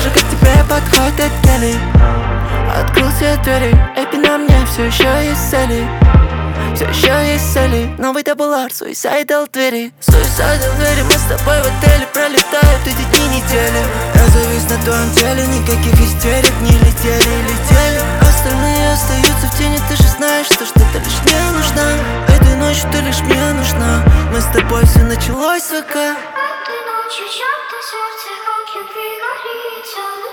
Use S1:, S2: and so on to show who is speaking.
S1: похоже, как тебе подходит этот гелий. Открыл все двери, эпи на мне, все еще есть цели. Все еще есть цели, новый табулар, suicidal двери. Suicidal двери, мы с тобой в отеле, пролетают эти дни, недели. Я завис на твоем теле, никаких истерик, не летели. Остальные остаются в тени, ты же знаешь, что что-то лишь мне нужна. Этой ночью ты лишь мне нужна. Мы с тобой, все началось в ВК.
S2: Этой ночью чьё-то сердце, как любви горит.